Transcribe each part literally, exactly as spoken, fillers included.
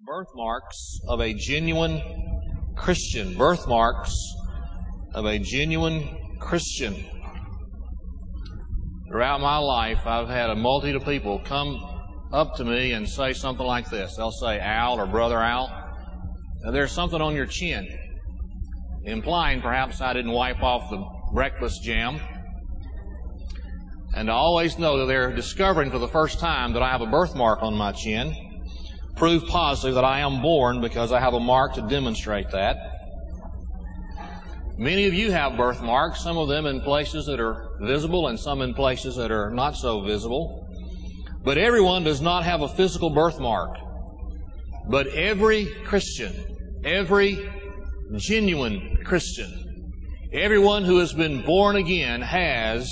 Birthmarks of a genuine Christian. Birthmarks of a genuine Christian. Throughout my life, I've had a multitude of people come up to me and say something like this. They'll say, Al or Brother Al, there's something on your chin, implying perhaps I didn't wipe off the breakfast jam. And I always know that they're discovering for the first time that I have a birthmark on my chin. Proof positive that I am born because I have a mark to demonstrate that. Many of you have birthmarks, some of them in places that are visible and some in places that are not so visible. But everyone does not have a physical birthmark. But every Christian, every genuine Christian, everyone who has been born again has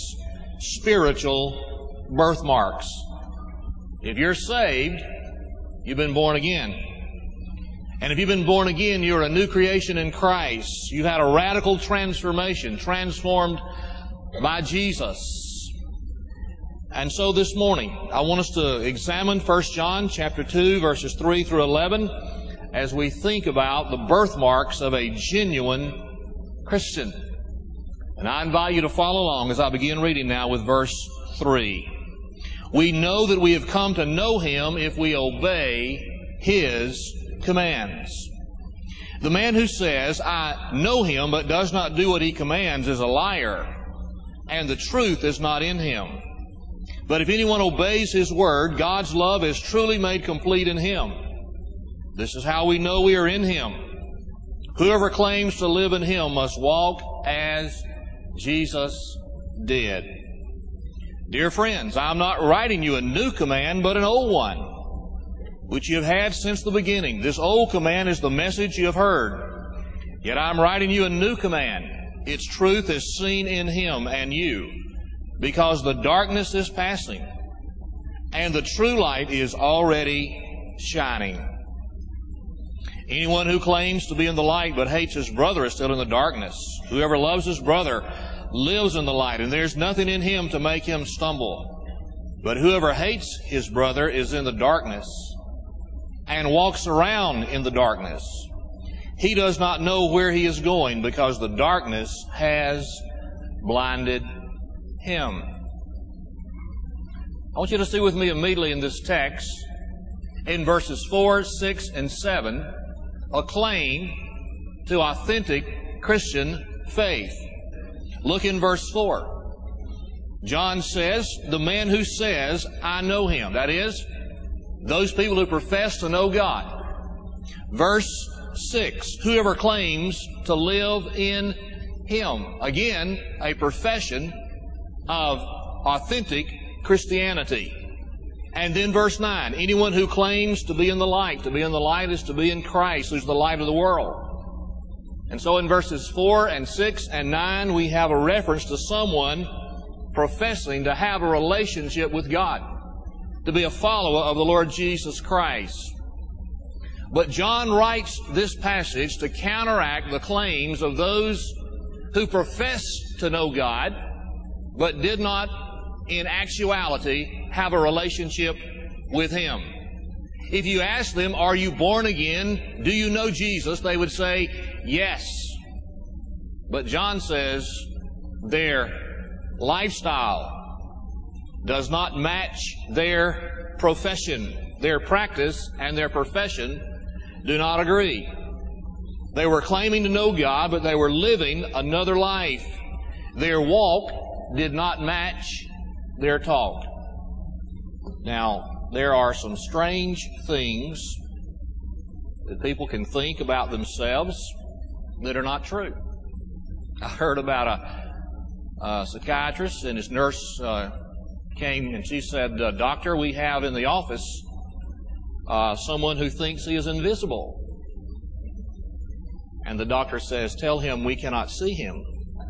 spiritual birthmarks. If you're saved, you've been born again. And if you've been born again, you're a new creation in Christ. You've had a radical transformation, transformed by Jesus. And so this morning, I want us to examine First John chapter two, verses three through eleven, as we think about the birthmarks of a genuine Christian. And I invite you to follow along as I begin reading now with verse three. We know that we have come to know Him if we obey His commands. The man who says, I know Him, but does not do what He commands is a liar, and the truth is not in him. But if anyone obeys His word, God's love is truly made complete in him. This is how we know we are in Him. Whoever claims to live in Him must walk as Jesus did. Dear friends, I am not writing you a new command, but an old one, which you have had since the beginning. This old command is the message you have heard. Yet I am writing you a new command. Its truth is seen in Him and you, because the darkness is passing, and the true light is already shining. Anyone who claims to be in the light but hates his brother is still in the darkness. Whoever loves his brother lives in the light, and there's nothing in him to make him stumble. But whoever hates his brother is in the darkness and walks around in the darkness. He does not know where he is going because the darkness has blinded him. I want you to see with me immediately in this text, in verses four, six, and seven, a claim to authentic Christian faith. Look in verse four. John says, the man who says, I know Him. That is, those people who profess to know God. Verse six, whoever claims to live in Him. Again, a profession of authentic Christianity. And then verse nine, anyone who claims to be in the light. To be in the light is to be in Christ, who's the light of the world. And so in verses four and six and nine, we have a reference to someone professing to have a relationship with God, to be a follower of the Lord Jesus Christ. But John writes this passage to counteract the claims of those who profess to know God, but did not, in actuality, have a relationship with Him. If you ask them, are you born again? Do you know Jesus? They would say, yes. But John says their lifestyle does not match their profession. Their practice and their profession do not agree. They were claiming to know God, but they were living another life. Their walk did not match their talk. Now, there are some strange things that people can think about themselves that are not true. I heard about a, a psychiatrist, and his nurse uh, came and she said, uh, Doctor, we have in the office uh, someone who thinks he is invisible. And the doctor says, tell him we cannot see him.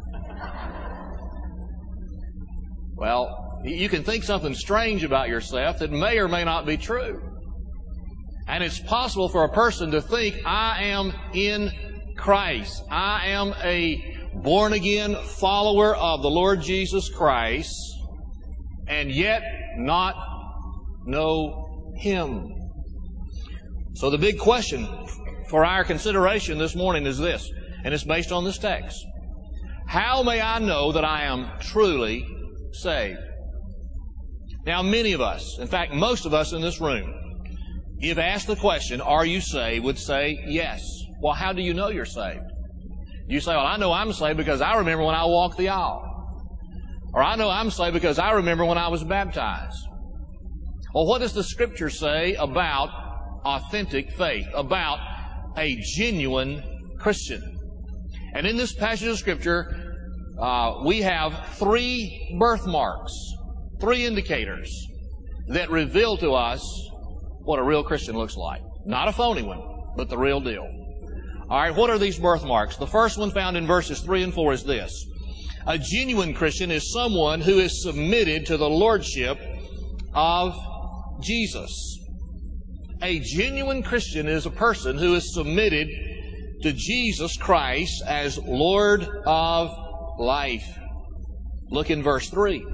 Well, you can think something strange about yourself that may or may not be true. And it's possible for a person to think, I am in Christ. I am a born-again follower of the Lord Jesus Christ, and yet not know Him. So the big question for our consideration this morning is this, and it's based on this text. How may I know that I am truly saved? Now, many of us, in fact, most of us in this room, if asked the question, are you saved, would say yes. Well, how do you know you're saved? You say, well, I know I'm saved because I remember when I walked the aisle. Or I know I'm saved because I remember when I was baptized. Well, what does the Scripture say about authentic faith, about a genuine Christian? And in this passage of Scripture, uh, we have three birthmarks, three indicators that reveal to us what a real Christian looks like. Not a phony one, but the real deal. All right, what are these birthmarks? The first one found in verses three and four is this. A genuine Christian is someone who is submitted to the lordship of Jesus. A genuine Christian is a person who is submitted to Jesus Christ as Lord of life. Look in verse three.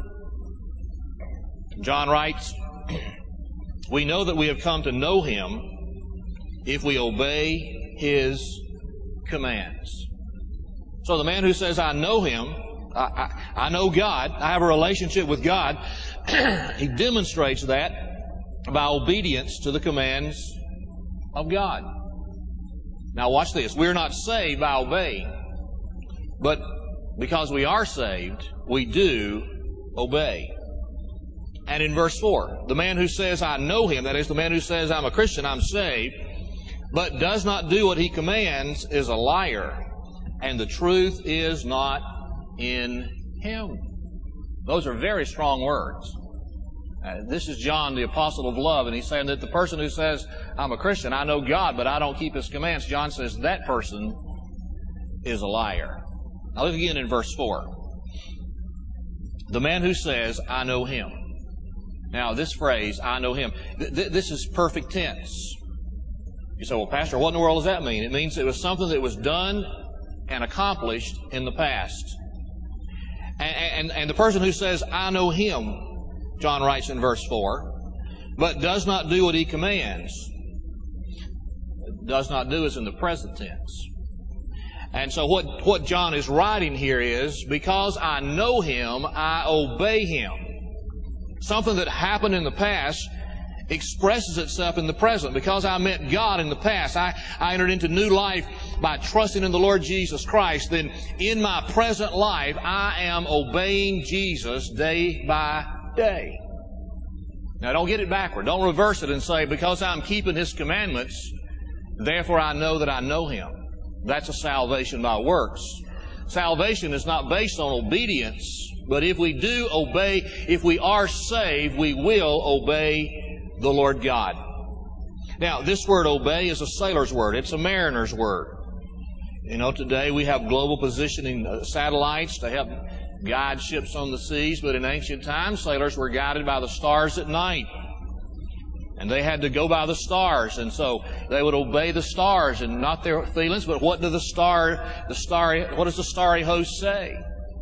John writes, we know that we have come to know Him if we obey His commands. So the man who says, I know Him, I, I, I know God, I have a relationship with God, he demonstrates that by obedience to the commands of God. Now watch this. We're not saved by obeying, but because we are saved, we do obey. And in verse four, the man who says, I know Him, that is, the man who says, I'm a Christian, I'm saved, but does not do what He commands is a liar, and the truth is not in him. Those are very strong words. Uh, this is John, the apostle of love, and he's saying that the person who says, I'm a Christian, I know God, but I don't keep His commands, John says that person is a liar. Now look again in verse four. The man who says, I know Him. Now, this phrase, I know Him, th- th- this is perfect tense. You say, well, Pastor, what in the world does that mean? It means it was something that was done and accomplished in the past. And, and, and the person who says, I know Him, John writes in verse four, but does not do what He commands. Does not do is in the present tense. And so what, what John is writing here is, because I know Him, I obey Him. Something that happened in the past expresses itself in the present. Because I met God in the past, I, I entered into new life by trusting in the Lord Jesus Christ, then in my present life, I am obeying Jesus day by day. Now don't get it backward. Don't reverse it and say, because I'm keeping His commandments, therefore I know that I know Him. That's a salvation by works. Salvation is not based on obedience, but if we do obey, if we are saved, we will obey the Lord God. Now, this word obey is a sailor's word. It's a mariner's word. You know, today we have global positioning satellites to help guide ships on the seas, but in ancient times, sailors were guided by the stars at night. And they had to go by the stars, and so they would obey the stars and not their feelings, but what do the star, the starry, what does the starry host say?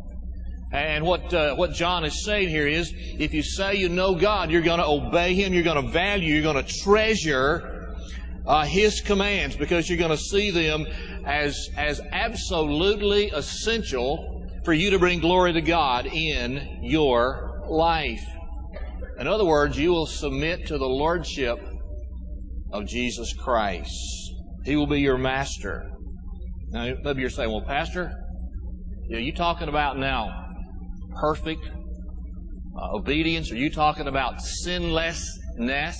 And what uh, what John is saying here is, if you say you know God, you're going to obey Him, you're going to value, you're going to treasure uh, His commands, because you're going to see them as as absolutely essential for you to bring glory to God in your life. In other words, you will submit to the lordship of Jesus Christ. He will be your master. Now, maybe you're saying, well, Pastor, are you talking about now perfect uh, obedience? Are you talking about sinlessness?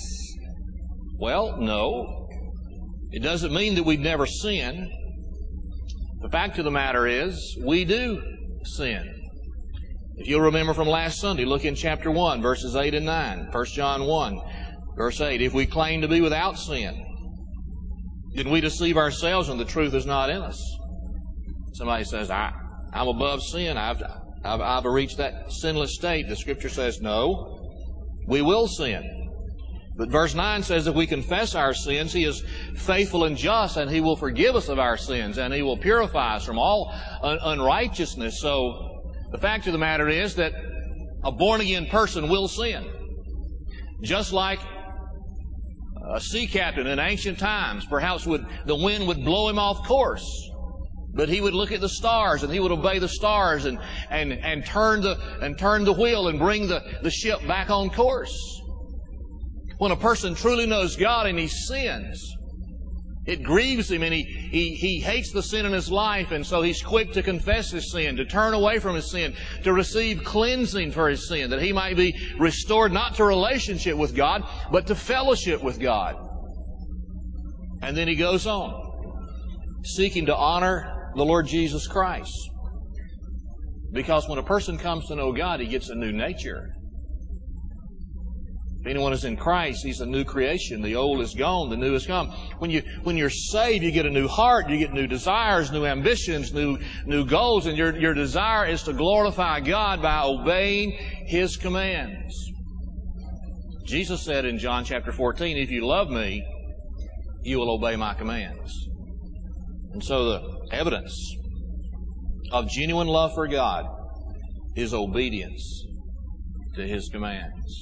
Well, no. It doesn't mean that we've never sinned. The fact of the matter is, we do sin. If you'll remember from last Sunday, look in chapter one, verses eight and nine. First John one, verse eight. If we claim to be without sin, then we deceive ourselves and the truth is not in us. Somebody says, I, I'm above sin. I've, I've, I've reached that sinless state. The Scripture says, no, we will sin. But verse nine says, if we confess our sins, He is faithful and just, and He will forgive us of our sins, and He will purify us from all un- unrighteousness. So, the fact of the matter is that a born-again person will sin. Just like a sea captain in ancient times, perhaps would, the wind would blow him off course. But he would look at the stars and he would obey the stars and, and, and turn the, and turn the wheel and bring the, the ship back on course. When a person truly knows God and he sins, it grieves him and he, he, he hates the sin in his life, and so he's quick to confess his sin, to turn away from his sin, to receive cleansing for his sin, that he might be restored not to relationship with God, but to fellowship with God. And then he goes on, seeking to honor the Lord Jesus Christ. Because when a person comes to know God, he gets a new nature. If anyone is in Christ, he's a new creation. The old is gone, the new has come. When you, when you're saved, you get a new heart, you get new desires, new ambitions, new, new goals, and your, your desire is to glorify God by obeying His commands. Jesus said in John chapter fourteen, if you love me, you will obey my commands. And so the evidence of genuine love for God is obedience to His commands.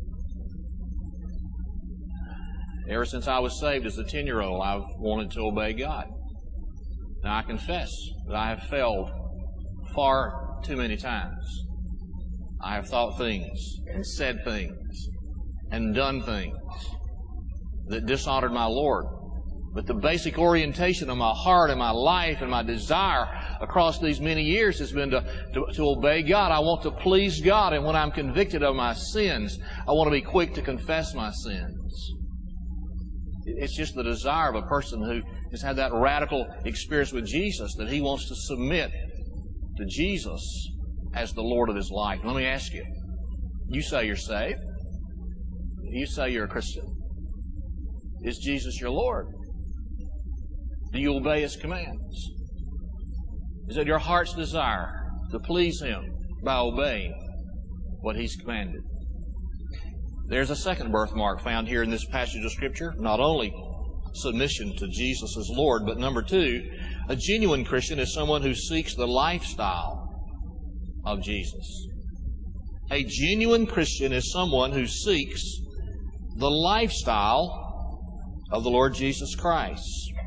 Ever since I was saved as a ten-year-old, I've wanted to obey God. Now, I confess that I have failed far too many times. I have thought things and said things and done things that dishonored my Lord. But the basic orientation of my heart and my life and my desire across these many years has been to, to, to obey God. I want to please God, and when I'm convicted of my sins, I want to be quick to confess my sins. It's just the desire of a person who has had that radical experience with Jesus, that he wants to submit to Jesus as the Lord of his life. Let me ask you, you say you're saved. You say you're a Christian. Is Jesus your Lord? Do you obey His commands? Is it your heart's desire to please Him by obeying what He's commanded? There's a second birthmark found here in this passage of Scripture. Not only submission to Jesus as Lord, but number two, a genuine Christian is someone who seeks the lifestyle of Jesus. A genuine Christian is someone who seeks the lifestyle of the Lord Jesus Christ.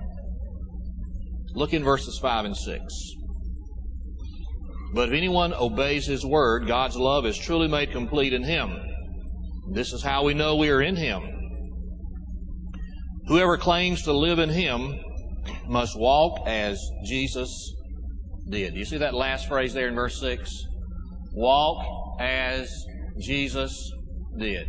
Look in verses five and six. But if anyone obeys His word, God's love is truly made complete in him. This is how we know we are in Him. Whoever claims to live in Him must walk as Jesus did. Do you see that last phrase there in verse six? Walk as Jesus did.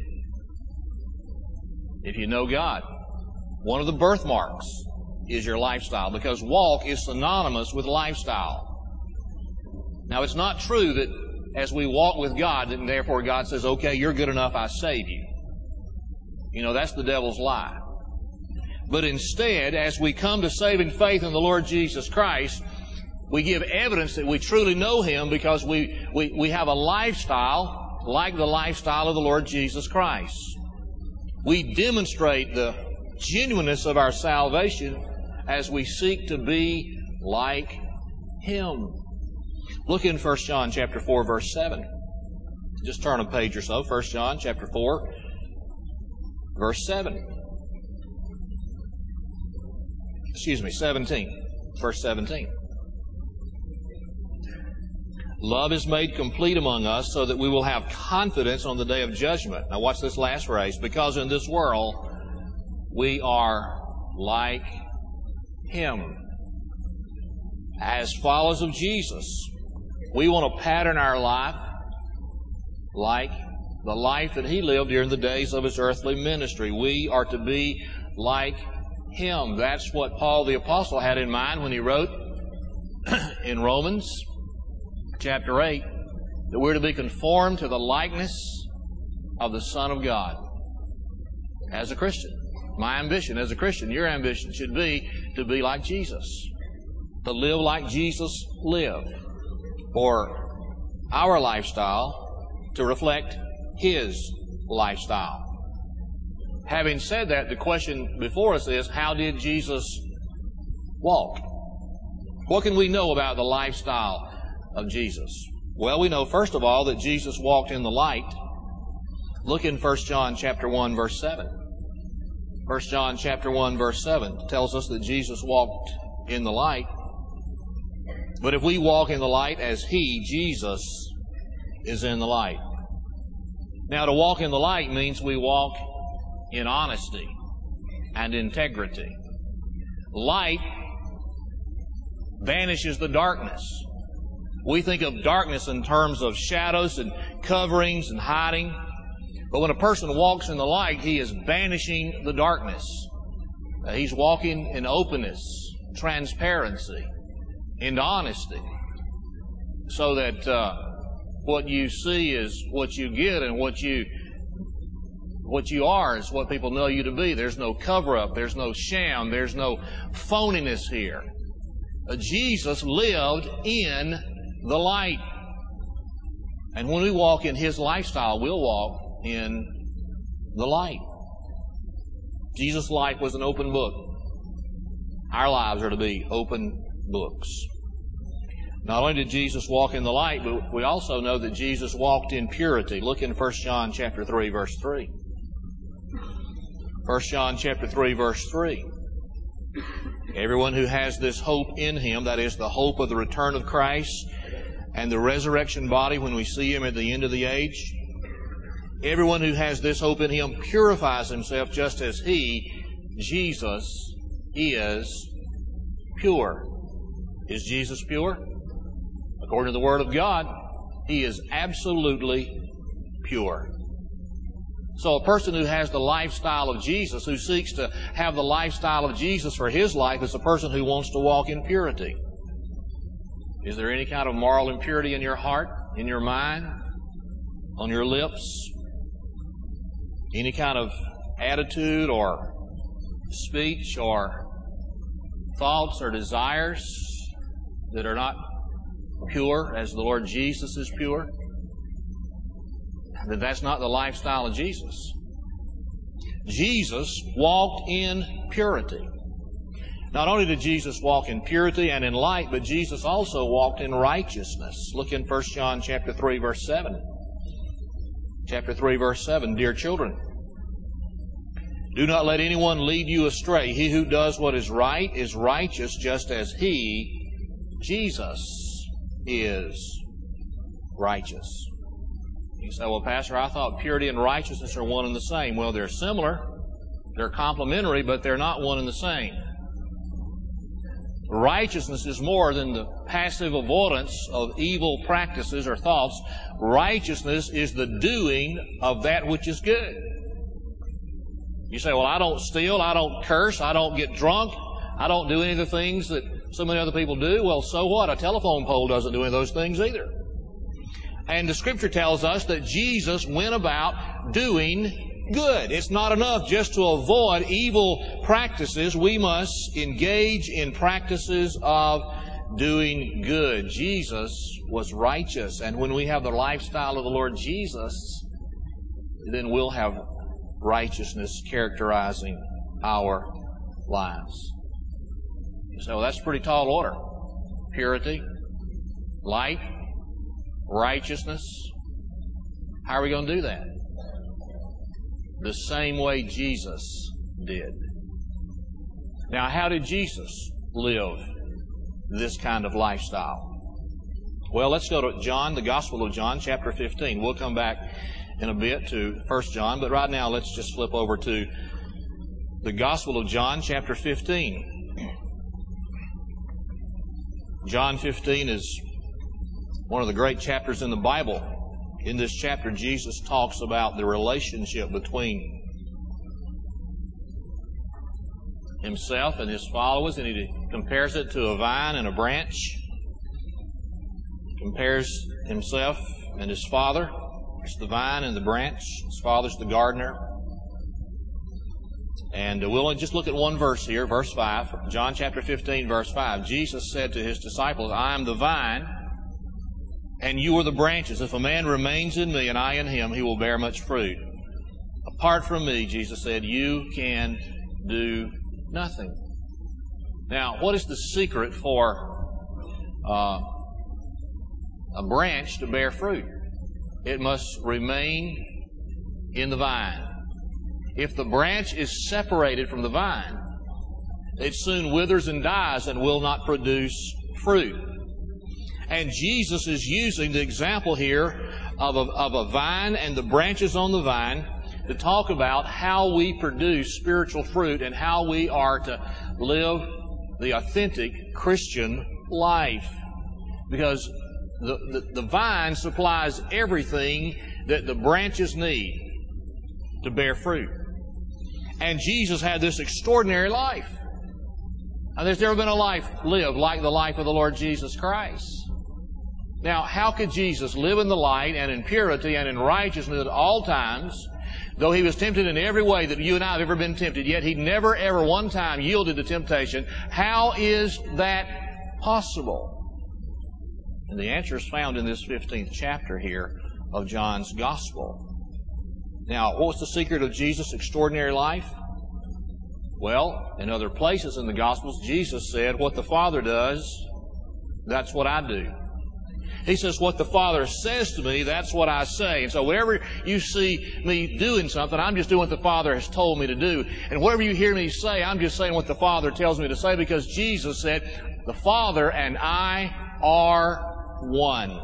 If you know God, one of the birthmarks is your lifestyle, because walk is synonymous with lifestyle. Now, it's not true that as we walk with God, and therefore God says, okay, you're good enough, I save you. You know, that's the devil's lie. But instead, as we come to saving faith in the Lord Jesus Christ, we give evidence that we truly know Him because we, we, we have a lifestyle like the lifestyle of the Lord Jesus Christ. We demonstrate the genuineness of our salvation as we seek to be like Him. Look in First John chapter four, verse seven. Just turn a page or so. First John chapter four, verse seven. Excuse me, seventeen. Verse seventeen. Love is made complete among us so that we will have confidence on the day of judgment. Now watch this last phrase. Because in this world we are like Him. As followers of Jesus, we want to pattern our life like the life that He lived during the days of His earthly ministry. We are to be like Him. That's what Paul the Apostle had in mind when he wrote in Romans chapter eight, that we're to be conformed to the likeness of the Son of God. As a Christian, my ambition as a Christian, your ambition should be to be like Jesus, to live like Jesus lived, or our lifestyle to reflect His lifestyle. Having said that, the question before us is, how did Jesus walk? What can we know about the lifestyle of Jesus? Well, we know first of all that Jesus walked in the light. Look in First John chapter one, verse seven. First John chapter one, verse seven tells us that Jesus walked in the light. But if we walk in the light as He, Jesus, is in the light. Now, to walk in the light means we walk in honesty and integrity. Light banishes the darkness. We think of darkness in terms of shadows and coverings and hiding. But when a person walks in the light, he is banishing the darkness. Uh, he's walking in openness, transparency, into honesty. So that uh, what you see is what you get, and what you what you are is what people know you to be. There's no cover-up. There's no sham. There's no phoniness here. Uh, Jesus lived in the light. And when we walk in His lifestyle, we'll walk in the light. Jesus' life was an open book. Our lives are to be open books. Not only did Jesus walk in the light, but we also know that Jesus walked in purity. Look in First John chapter three, verse three. First John chapter three, verse three. Everyone who has this hope in Him, that is the hope of the return of Christ and the resurrection body when we see Him at the end of the age, everyone who has this hope in Him purifies himself just as He, Jesus, is pure. Is Jesus pure? According to the Word of God, He is absolutely pure. So a person who has the lifestyle of Jesus, who seeks to have the lifestyle of Jesus for his life, is a person who wants to walk in purity. Is there any kind of moral impurity in your heart, in your mind, on your lips? Any kind of attitude or speech or thoughts or desires that are not pure as the Lord Jesus is pure? That that's not the lifestyle of Jesus. Jesus walked in purity. Not only did Jesus walk in purity and in light, but Jesus also walked in righteousness. Look in First John chapter three, verse seven. Chapter three, verse seven. Dear children, do not let anyone lead you astray. He who does what is right is righteous, just as He, Jesus, is righteous. You say, well, Pastor, I thought purity and righteousness are one and the same. Well, they're similar. They're complementary, but they're not one and the same. Righteousness is more than the passive avoidance of evil practices or thoughts. Righteousness is the doing of that which is good. You say, well, I don't steal, I don't curse, I don't get drunk, I don't do any of the things that so many other people do. Well, so what? A telephone pole doesn't do any of those things either. And the Scripture tells us that Jesus went about doing good. It's not enough just to avoid evil practices. We must engage in practices of doing good. Jesus was righteous. And when we have the lifestyle of the Lord Jesus, then we'll have righteousness characterizing our lives. So that's a pretty tall order. Purity, light, righteousness. How are we going to do that? The same way Jesus did. Now, how did Jesus live this kind of lifestyle? Well, let's go to John, the Gospel of John, chapter fifteen. We'll come back in a bit to First John, but right now let's just flip over to the Gospel of John, chapter fifteen. John fifteen is one of the great chapters in the Bible. In this chapter, Jesus talks about the relationship between Himself and His followers, and He compares it to a vine and a branch. He compares Himself and His Father. It's the vine and the branch. His Father's the gardener. And we'll just look at one verse here, verse five. John chapter fifteen, verse five. Jesus said to His disciples, I am the vine, and you are the branches. If a man remains in me and I in him, he will bear much fruit. Apart from me, Jesus said, you can do nothing. Now, what is the secret for uh, a branch to bear fruit? It must remain in the vine. If the branch is separated from the vine, it soon withers and dies and will not produce fruit. And Jesus is using the example here of a, of a vine and the branches on the vine to talk about how we produce spiritual fruit and how we are to live the authentic Christian life. Because the, the, the vine supplies everything that the branches need to bear fruit. And Jesus had this extraordinary life. Now, there's never been a life lived like the life of the Lord Jesus Christ. Now, how could Jesus live in the light and in purity and in righteousness at all times, though He was tempted in every way that you and I have ever been tempted, yet He never ever one time yielded to temptation? How is that possible? And the answer is found in this fifteenth chapter here of John's Gospel. Now, what was the secret of Jesus' extraordinary life? Well, in other places in the Gospels, Jesus said, what the Father does, that's what I do. He says, what the Father says to me, that's what I say. And so whenever you see me doing something, I'm just doing what the Father has told me to do. And whatever you hear me say, I'm just saying what the Father tells me to say, because Jesus said, the Father and I are one.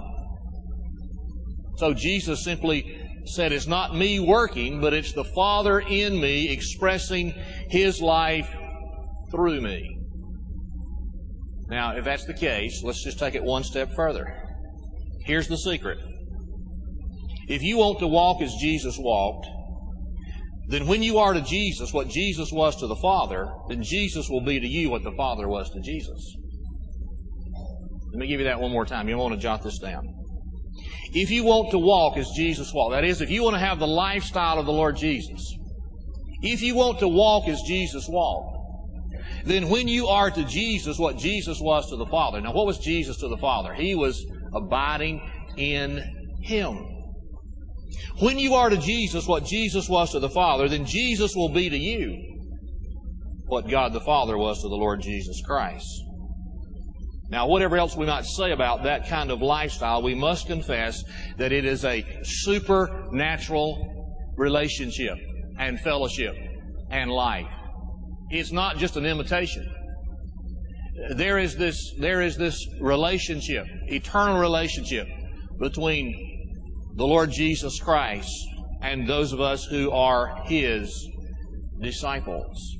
So Jesus simply said, it's not me working, but it's the Father in me expressing His life through me. Now, if that's the case, let's just take it one step further. Here's the secret. If you want to walk as Jesus walked, then when you are to Jesus what Jesus was to the Father, then Jesus will be to you what the Father was to Jesus. Let me give you that one more time. You want to jot this down. If you want to walk as Jesus walked, that is, if you want to have the lifestyle of the Lord Jesus, if you want to walk as Jesus walked, then when you are to Jesus what Jesus was to the Father. Now, what was Jesus to the Father? He was abiding in Him. When you are to Jesus what Jesus was to the Father, then Jesus will be to you what God the Father was to the Lord Jesus Christ. Now, whatever else we might say about that kind of lifestyle, we must confess that it is a supernatural relationship and fellowship and life. It's not just an imitation. There is this, there is this relationship, eternal relationship between the Lord Jesus Christ and those of us who are His disciples.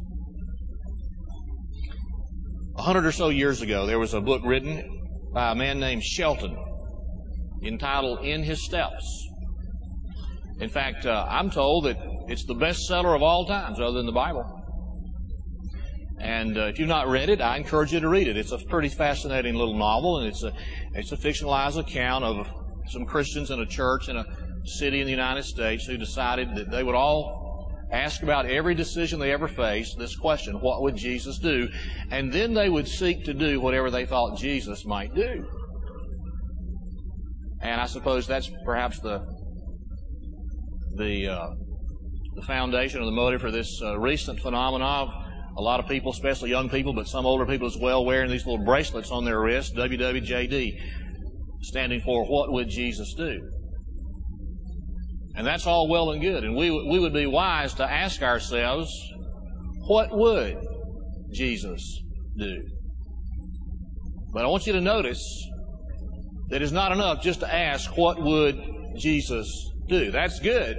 A hundred or so years ago, there was a book written by a man named Shelton entitled In His Steps. In fact, uh, I'm told that it's the bestseller of all times other than the Bible. And uh, if you've not read it, I encourage you to read it. It's a pretty fascinating little novel, and it's a it's a fictionalized account of some Christians in a church in a city in the United States who decided that they would all ask about every decision they ever faced this question, what would Jesus do? And then they would seek to do whatever they thought Jesus might do. And I suppose that's perhaps the the uh, the foundation or the motive for this uh, recent phenomenon of a lot of people, especially young people, but some older people as well, wearing these little bracelets on their wrists, W W J D, standing for what would Jesus do? And that's all well and good. And we, we would be wise to ask ourselves, what would Jesus do? But I want you to notice that it's not enough just to ask, what would Jesus do? That's good.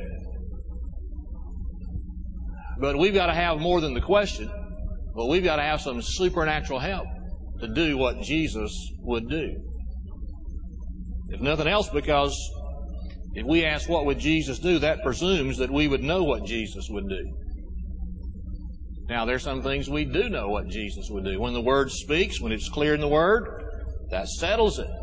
But we've got to have more than the question. But we've got to have some supernatural help to do what Jesus would do. If nothing else, because if we ask what would Jesus do, that presumes that we would know what Jesus would do. Now, there's some things we do know what Jesus would do. When the Word speaks, when it's clear in the Word, that settles it.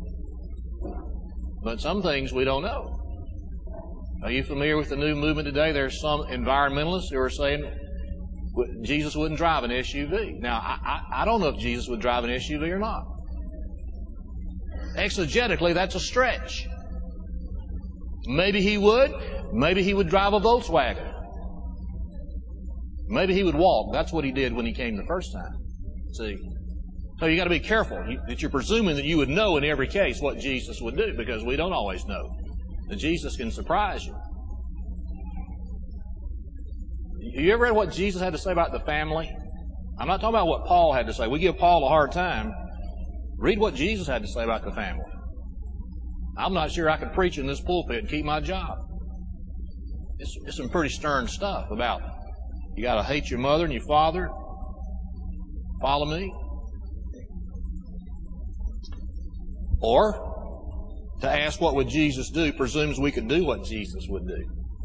But some things we don't know. Are you familiar with the new movement today? There's some environmentalists who are saying Jesus wouldn't drive an S U V. Now, I, I, I don't know if Jesus would drive an S U V or not. Exegetically, that's a stretch. Maybe He would. Maybe He would drive a Volkswagen. Maybe He would walk. That's what He did when He came the first time. See? So you got to be careful that you're presuming that you would know in every case what Jesus would do, because we don't always know. And Jesus can surprise you. have you ever read what Jesus had to say about the family? I'm not talking about what Paul had to say. We give Paul a hard time. Read what Jesus had to say about the family. I'm not sure I could preach in this pulpit and keep my job. It's, it's some pretty stern stuff about you got to hate your mother and your father. Follow me. Or, to ask what would Jesus do presumes we could do what Jesus would do.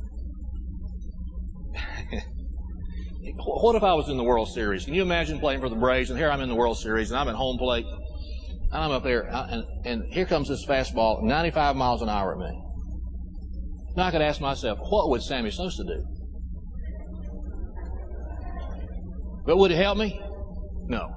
What if I was in the World Series? Can you imagine playing for the Braves, and here I'm in the World Series, and I'm at home plate, and I'm up there, and, and here comes this fastball, ninety-five miles an hour at me. Now I could ask myself, what would Sammy Sosa do? But would it help me? No.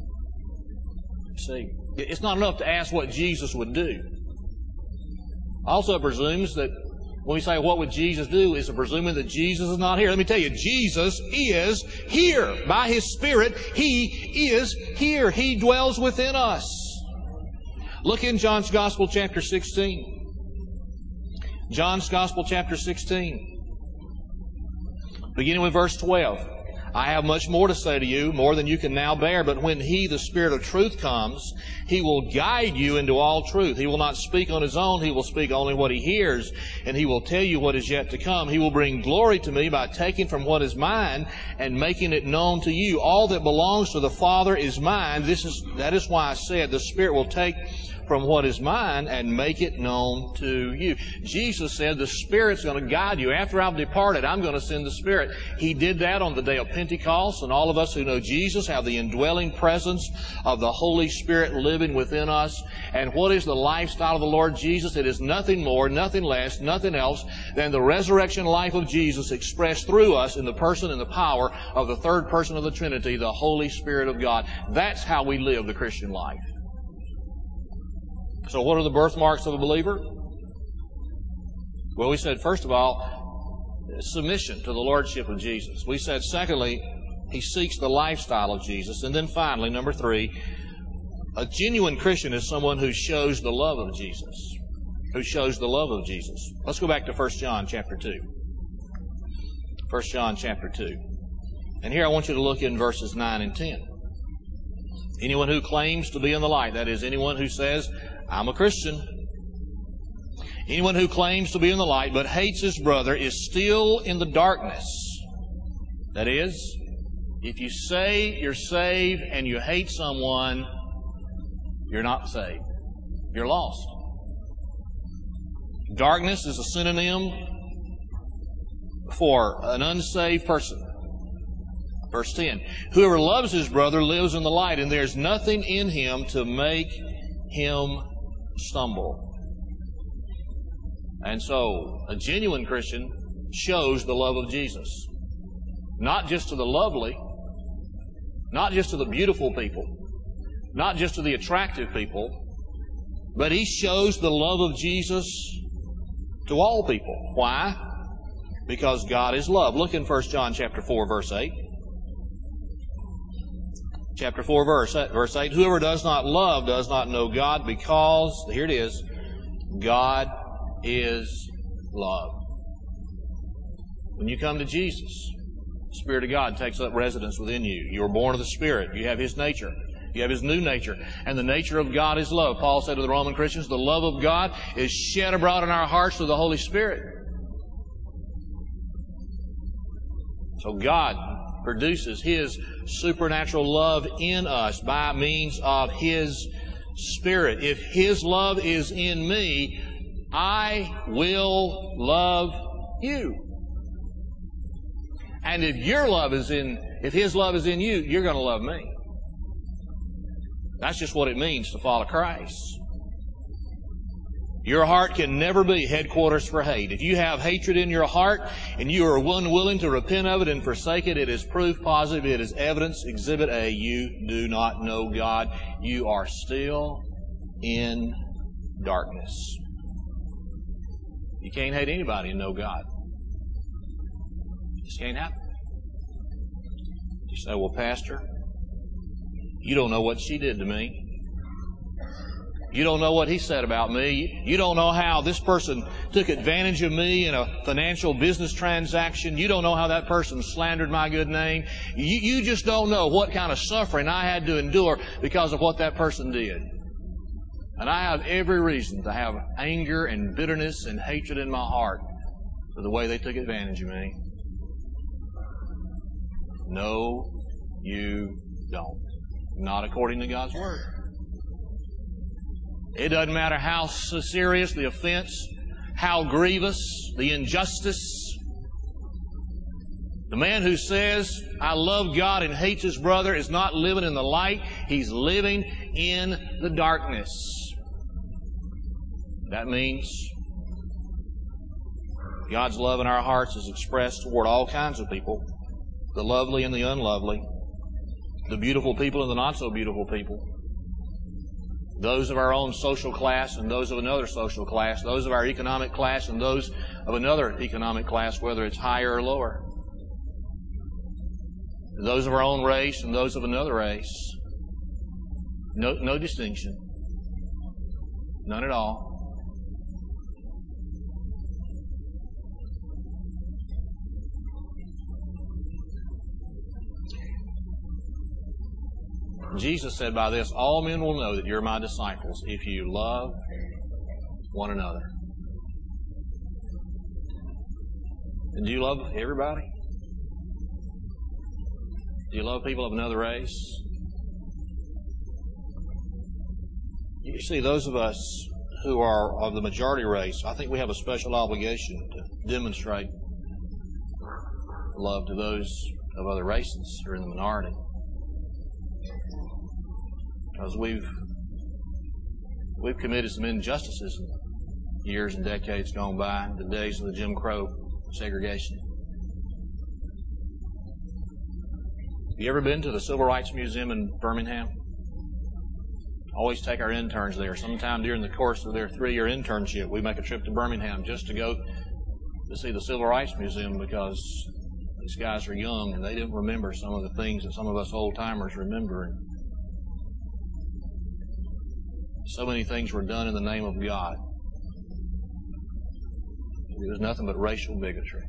See, it's not enough to ask what Jesus would do. Also, it presumes that when we say, what would Jesus do, is it presuming that Jesus is not here. Let me tell you, Jesus is here. By His Spirit, He is here. He dwells within us. Look in John's Gospel, chapter sixteen. John's Gospel, chapter sixteen. Beginning with verse twelve. I have much more to say to you, more than you can now bear, but when He, the Spirit of truth, comes, He will guide you into all truth. He will not speak on His own. He will speak only what He hears, and He will tell you what is yet to come. He will bring glory to me by taking from what is mine and making it known to you. All that belongs to the Father is mine. This is, that is why I said the Spirit will take from what is mine and make it known to you. Jesus said the Spirit's going to guide you. After I've departed, I'm going to send the Spirit. He did that on the day of Pentecost, and all of us who know Jesus have the indwelling presence of the Holy Spirit living within us. And what is the lifestyle of the Lord Jesus? It is nothing more, nothing less, nothing else than the resurrection life of Jesus expressed through us in the person and the power of the third person of the Trinity, the Holy Spirit of God. That's how we live the Christian life. So what are the birthmarks of a believer? Well, we said, first of all, submission to the Lordship of Jesus. We said, secondly, he seeks the lifestyle of Jesus. And then finally, number three, a genuine Christian is someone who shows the love of Jesus. Who shows the love of Jesus. Let's go back to First John chapter two. First John chapter two. And here I want you to look in verses nine and ten. Anyone who claims to be in the light, that is, anyone who says, I'm a Christian. Anyone who claims to be in the light but hates his brother is still in the darkness. That is, if you say you're saved and you hate someone, you're not saved. You're lost. Darkness is a synonym for an unsaved person. Verse ten. Whoever loves his brother lives in the light, and there's nothing in him to make him stumble. And so, a genuine Christian shows the love of Jesus. Not just to the lovely, not just to the beautiful people, not just to the attractive people, but he shows the love of Jesus to all people. Why? Because God is love. Look in First John chapter four, verse eight. Chapter four, verse, verse eight. Whoever does not love does not know God, because, here it is, God is love. When you come to Jesus, the Spirit of God takes up residence within you. You are born of the Spirit. You have His nature. You have His new nature. And the nature of God is love. Paul said to the Roman Christians, the love of God is shed abroad in our hearts through the Holy Spirit. So God produces His supernatural love in us by means of His Spirit. If His love is in me, I will love you. And if your love is in, if His love is in you, you're going to love me. That's just what it means to follow Christ. Your heart can never be headquarters for hate. If you have hatred in your heart and you are unwilling to repent of it and forsake it, it is proof positive. It is evidence. Exhibit A, you do not know God. You are still in darkness. You can't hate anybody and know God. It just can't happen. You say, well, Pastor, you don't know what she did to me. You don't know what he said about me. You don't know how this person took advantage of me in a financial business transaction. You don't know how that person slandered my good name. You, you just don't know what kind of suffering I had to endure because of what that person did. And I have every reason to have anger and bitterness and hatred in my heart for the way they took advantage of me. No, you don't. Not according to God's Word. It doesn't matter how serious the offense, how grievous the injustice. The man who says, I love God and hates his brother is not living in the light. He's living in the darkness. That means God's love in our hearts is expressed toward all kinds of people, the lovely and the unlovely, the beautiful people and the not so beautiful people, those of our own social class and those of another social class, those of our economic class and those of another economic class, whether it's higher or lower, those of our own race and those of another race. No, no distinction. None at all. Jesus said by this, all men will know that you're my disciples if you love one another. And do you love everybody? Do you love people of another race? You see, those of us who are of the majority race, I think we have a special obligation to demonstrate love to those of other races who are in the minority. Because we've we've committed some injustices in years and decades gone by, the days of the Jim Crow segregation. Have you ever been to the Civil Rights Museum in Birmingham? Always take our interns there. Sometime during the course of their three-year internship, we make a trip to Birmingham just to go to see the Civil Rights Museum because these guys are young and they didn't remember some of the things that some of us old-timers remember. And so many things were done in the name of God. It was nothing but racial bigotry.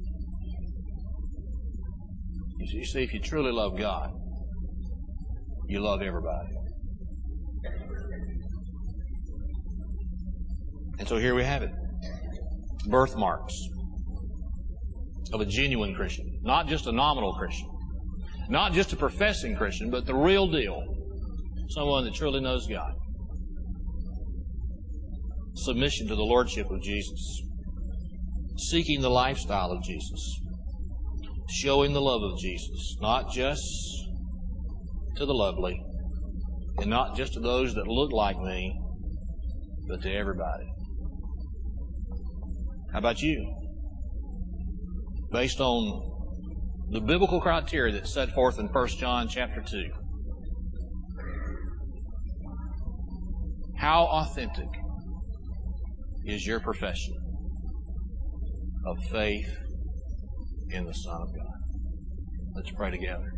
You see, if you truly love God, you love everybody. And so here we have it. Birthmarks of a genuine Christian. Not just a nominal Christian. Not just a professing Christian, but the real deal. Someone that truly knows God. Submission to the Lordship of Jesus. Seeking the lifestyle of Jesus. Showing the love of Jesus. Not just to the lovely. And not just to those that look like me, but to everybody. How about you? Based on the biblical criteria that's set forth in First John chapter two. How authentic is your profession of faith in the Son of God? Let's pray together.